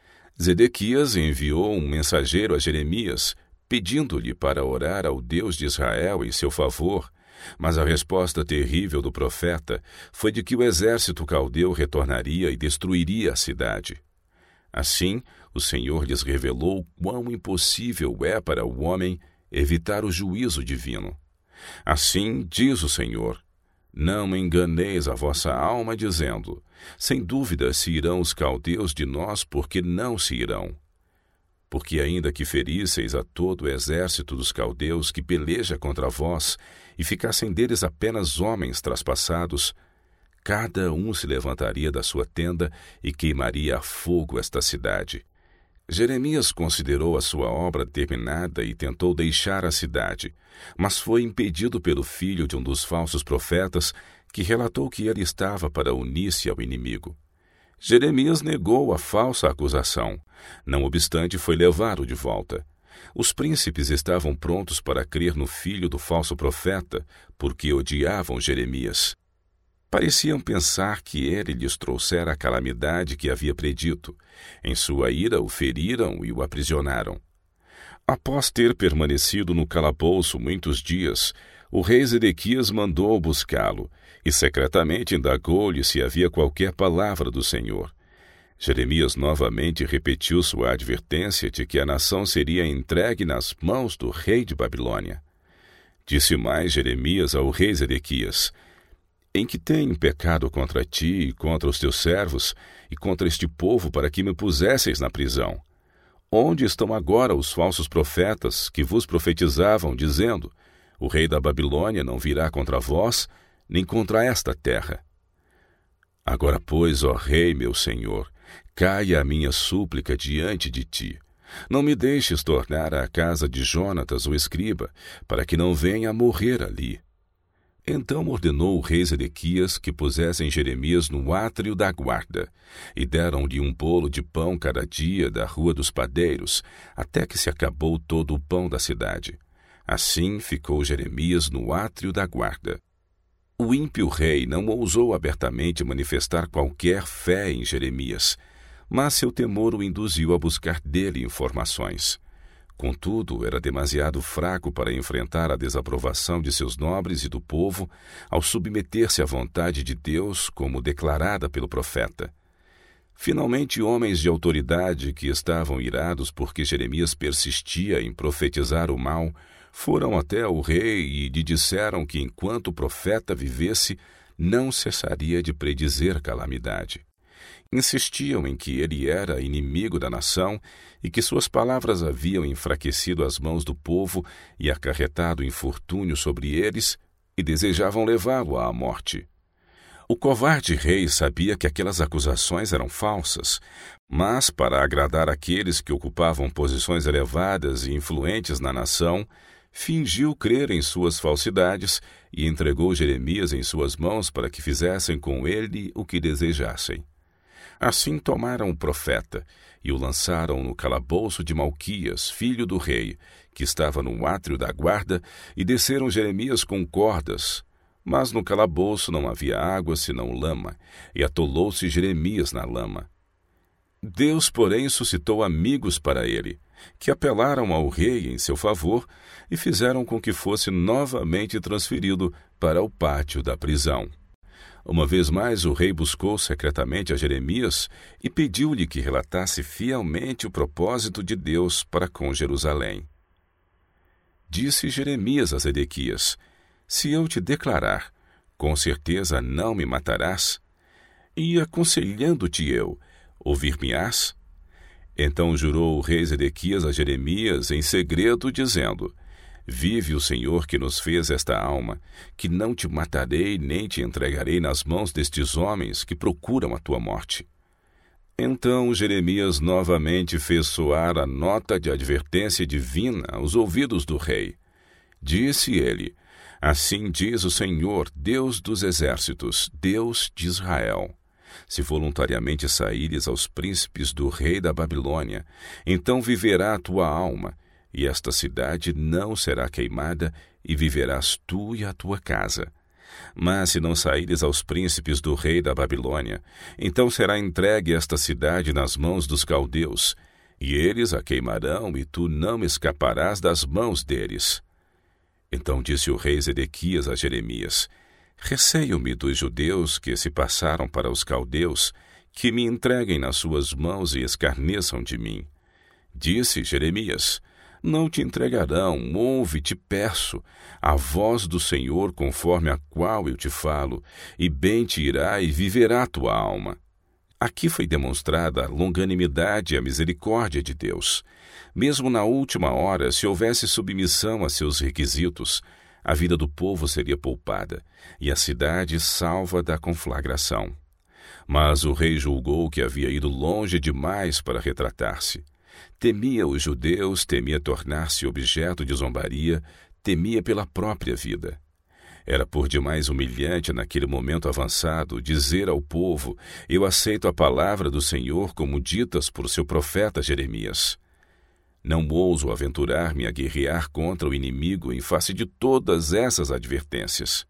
Zedequias enviou um mensageiro a Jeremias, pedindo-lhe para orar ao Deus de Israel em seu favor, mas a resposta terrível do profeta foi de que o exército caldeu retornaria e destruiria a cidade. Assim, o Senhor lhes revelou quão impossível é para o homem evitar o juízo divino. Assim, diz o Senhor: não enganeis a vossa alma dizendo: sem dúvida se irão os caldeus de nós, porque não se irão. Porque ainda que ferisseis a todo o exército dos caldeus que peleja contra vós, e ficassem deles apenas homens traspassados, cada um se levantaria da sua tenda e queimaria a fogo esta cidade. Jeremias considerou a sua obra terminada e tentou deixar a cidade, mas foi impedido pelo filho de um dos falsos profetas, que relatou que ele estava para unir-se ao inimigo. Jeremias negou a falsa acusação. Não obstante, foi levado de volta. Os príncipes estavam prontos para crer no filho do falso profeta, porque odiavam Jeremias. Pareciam pensar que ele lhes trouxera a calamidade que havia predito. Em sua ira o feriram e o aprisionaram. Após ter permanecido no calabouço muitos dias, o rei Zedequias mandou buscá-lo e secretamente indagou-lhe se havia qualquer palavra do Senhor. Jeremias novamente repetiu sua advertência de que a nação seria entregue nas mãos do rei de Babilônia. Disse mais Jeremias ao rei Zedequias: em que tenho pecado contra ti e contra os teus servos e contra este povo para que me pusesseis na prisão? Onde estão agora os falsos profetas que vos profetizavam, dizendo: o rei da Babilônia não virá contra vós, nem contra esta terra? Agora, pois, ó rei, meu senhor, caia a minha súplica diante de ti. Não me deixes tornar à casa de Jonatas, o escriba, para que não venha a morrer ali. Então ordenou o rei Zedequias que pusessem Jeremias no átrio da guarda, e deram-lhe um bolo de pão cada dia da rua dos padeiros, até que se acabou todo o pão da cidade. Assim ficou Jeremias no átrio da guarda. O ímpio rei não ousou abertamente manifestar qualquer fé em Jeremias, mas seu temor o induziu a buscar dele informações. Contudo, era demasiado fraco para enfrentar a desaprovação de seus nobres e do povo ao submeter-se à vontade de Deus, como declarada pelo profeta. Finalmente, homens de autoridade que estavam irados porque Jeremias persistia em profetizar o mal, foram até o rei e lhe disseram que enquanto o profeta vivesse, não cessaria de predizer calamidade. Insistiam em que ele era inimigo da nação e que suas palavras haviam enfraquecido as mãos do povo e acarretado infortúnio sobre eles, e desejavam levá-lo à morte. O covarde rei sabia que aquelas acusações eram falsas, mas, para agradar aqueles que ocupavam posições elevadas e influentes na nação, fingiu crer em suas falsidades e entregou Jeremias em suas mãos para que fizessem com ele o que desejassem. Assim tomaram o profeta e o lançaram no calabouço de Malquias, filho do rei, que estava no átrio da guarda, e desceram Jeremias com cordas. Mas no calabouço não havia água senão lama, e atolou-se Jeremias na lama. Deus, porém, suscitou amigos para ele, que apelaram ao rei em seu favor e fizeram com que fosse novamente transferido para o pátio da prisão. Uma vez mais, o rei buscou secretamente a Jeremias e pediu-lhe que relatasse fielmente o propósito de Deus para com Jerusalém. Disse Jeremias a Zedequias: se eu te declarar, com certeza não me matarás? E aconselhando-te eu, ouvir-me-ás? Então jurou o rei Zedequias a Jeremias em segredo, dizendo: vive o Senhor que nos fez esta alma, que não te matarei nem te entregarei nas mãos destes homens que procuram a tua morte. Então Jeremias novamente fez soar a nota de advertência divina aos ouvidos do rei. Disse ele: assim diz o Senhor, Deus dos exércitos, Deus de Israel: se voluntariamente saíres aos príncipes do rei da Babilônia, então viverá a tua alma, e esta cidade não será queimada, e viverás tu e a tua casa. Mas se não saíres aos príncipes do rei da Babilônia, então será entregue esta cidade nas mãos dos caldeus, e eles a queimarão, e tu não escaparás das mãos deles. Então disse o rei Zedequias a Jeremias: receio-me dos judeus que se passaram para os caldeus, que me entreguem nas suas mãos e escarneçam de mim. Disse Jeremias: não te entregarão, ouve, te peço, a voz do Senhor conforme a qual eu te falo, e bem te irá e viverá tua alma. Aqui foi demonstrada a longanimidade e a misericórdia de Deus. Mesmo na última hora, se houvesse submissão a seus requisitos, A vida do povo seria poupada, e a cidade salva da conflagração. Mas o rei julgou que havia ido longe demais para retratar-se. Temia os judeus, temia tornar-se objeto de zombaria, temia pela própria vida. Era por demais humilhante naquele momento avançado dizer ao povo: eu aceito a palavra do Senhor como ditas por seu profeta Jeremias. Não ouso aventurar-me a guerrear contra o inimigo em face de todas essas advertências.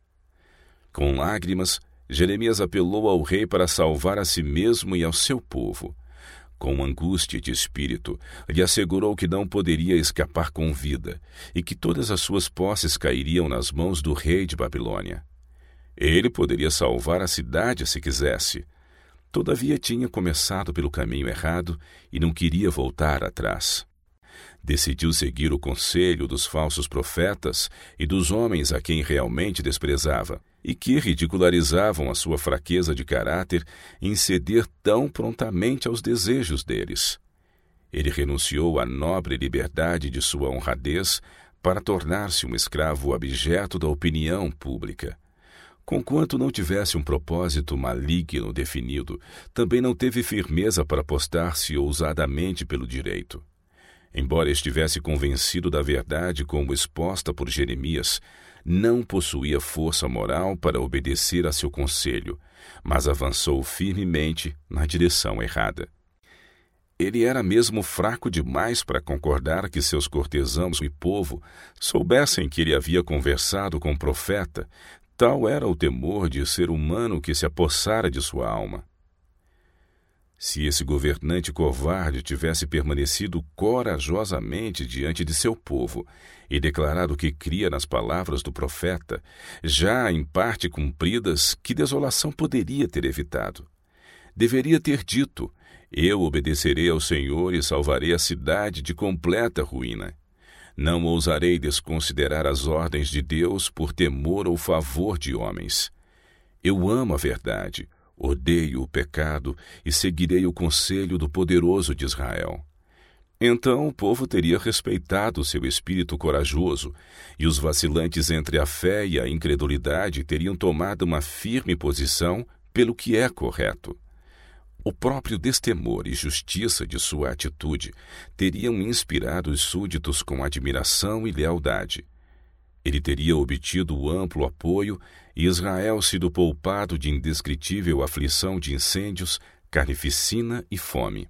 Com lágrimas, Jeremias apelou ao rei para salvar a si mesmo e ao seu povo. Com angústia de espírito, lhe assegurou que não poderia escapar com vida e que todas as suas posses cairiam nas mãos do rei de Babilônia. Ele poderia salvar a cidade se quisesse. Todavia tinha começado pelo caminho errado e não queria voltar atrás. Decidiu seguir o conselho dos falsos profetas e dos homens a quem realmente desprezava e que ridicularizavam a sua fraqueza de caráter em ceder tão prontamente aos desejos deles. Ele renunciou à nobre liberdade de sua honradez para tornar-se um escravo abjeto da opinião pública. Conquanto não tivesse um propósito maligno definido, também não teve firmeza para apostar-se ousadamente pelo direito. Embora estivesse convencido da verdade como exposta por Jeremias, não possuía força moral para obedecer a seu conselho, mas avançou firmemente na direção errada. Ele era mesmo fraco demais para concordar que seus cortesãos e povo soubessem que ele havia conversado com o profeta. Tal era o temor de ser humano que se apossara de sua alma. Se esse governante covarde tivesse permanecido corajosamente diante de seu povo e declarado que cria nas palavras do profeta, já em parte cumpridas, que desolação poderia ter evitado? Deveria ter dito: eu obedecerei ao Senhor e salvarei a cidade de completa ruína. Não ousarei desconsiderar as ordens de Deus por temor ou favor de homens. Eu amo a verdade, odeio o pecado e seguirei o conselho do poderoso de Israel. Então o povo teria respeitado seu espírito corajoso, e os vacilantes entre a fé e a incredulidade teriam tomado uma firme posição pelo que é correto. O próprio destemor e justiça de sua atitude teriam inspirado os súditos com admiração e lealdade. Ele teria obtido amplo apoio e Israel sido poupado de indescritível aflição de incêndios, carnificina e fome.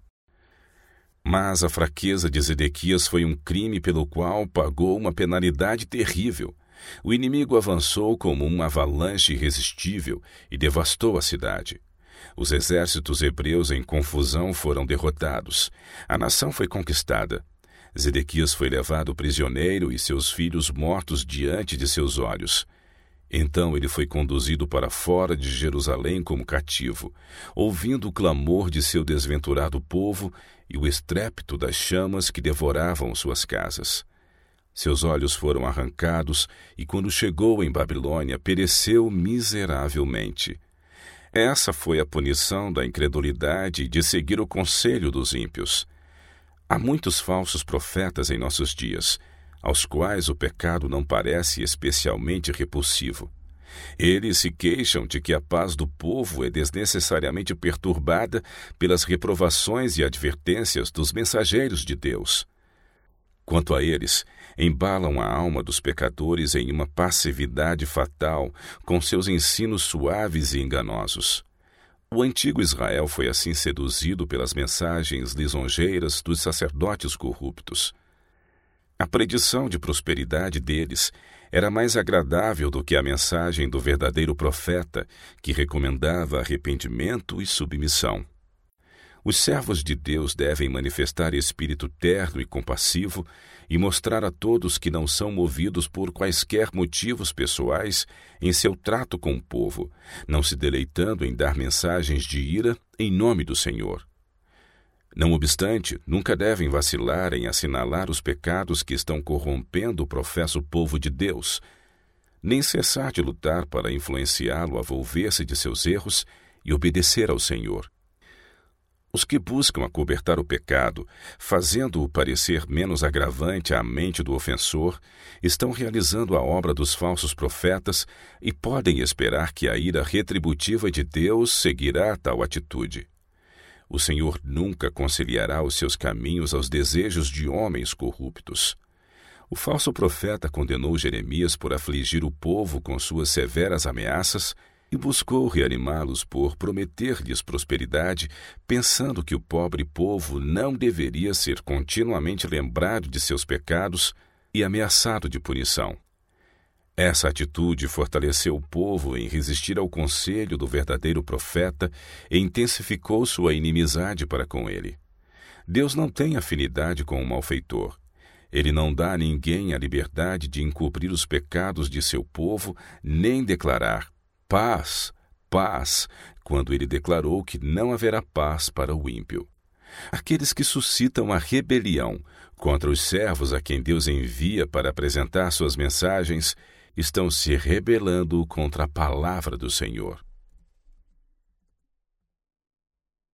Mas a fraqueza de Zedequias foi um crime pelo qual pagou uma penalidade terrível. O inimigo avançou como uma avalanche irresistível e devastou a cidade. Os exércitos hebreus em confusão foram derrotados. A nação foi conquistada. Zedequias foi levado prisioneiro e seus filhos mortos diante de seus olhos. Então ele foi conduzido para fora de Jerusalém como cativo, ouvindo o clamor de seu desventurado povo e o estrépito das chamas que devoravam suas casas. Seus olhos foram arrancados e, quando chegou em Babilônia, pereceu miseravelmente. Essa foi a punição da incredulidade de seguir o conselho dos ímpios. Há muitos falsos profetas em nossos dias, aos quais o pecado não parece especialmente repulsivo. Eles se queixam de que a paz do povo é desnecessariamente perturbada pelas reprovações e advertências dos mensageiros de Deus. Quanto a eles, embalam a alma dos pecadores em uma passividade fatal com seus ensinos suaves e enganosos. O antigo Israel foi assim seduzido pelas mensagens lisonjeiras dos sacerdotes corruptos. A predição de prosperidade deles era mais agradável do que a mensagem do verdadeiro profeta, que recomendava arrependimento e submissão. Os servos de Deus devem manifestar espírito terno e compassivo e mostrar a todos que não são movidos por quaisquer motivos pessoais em seu trato com o povo, não se deleitando em dar mensagens de ira em nome do Senhor. Não obstante, nunca devem vacilar em assinalar os pecados que estão corrompendo o professo povo de Deus, nem cessar de lutar para influenciá-lo a volver-se de seus erros e obedecer ao Senhor. Os que buscam acobertar o pecado, fazendo-o parecer menos agravante à mente do ofensor, estão realizando a obra dos falsos profetas e podem esperar que a ira retributiva de Deus seguirá tal atitude. O Senhor nunca conciliará os seus caminhos aos desejos de homens corruptos. O falso profeta condenou Jeremias por afligir o povo com suas severas ameaças e buscou reanimá-los por prometer-lhes prosperidade, pensando que o pobre povo não deveria ser continuamente lembrado de seus pecados e ameaçado de punição. Essa atitude fortaleceu o povo em resistir ao conselho do verdadeiro profeta e intensificou sua inimizade para com ele. Deus não tem afinidade com o malfeitor. Ele não dá a ninguém a liberdade de encobrir os pecados de seu povo, nem declarar paz, paz, quando ele declarou que não haverá paz para o ímpio. Aqueles que suscitam a rebelião contra os servos a quem Deus envia para apresentar suas mensagens estão se rebelando contra a palavra do Senhor.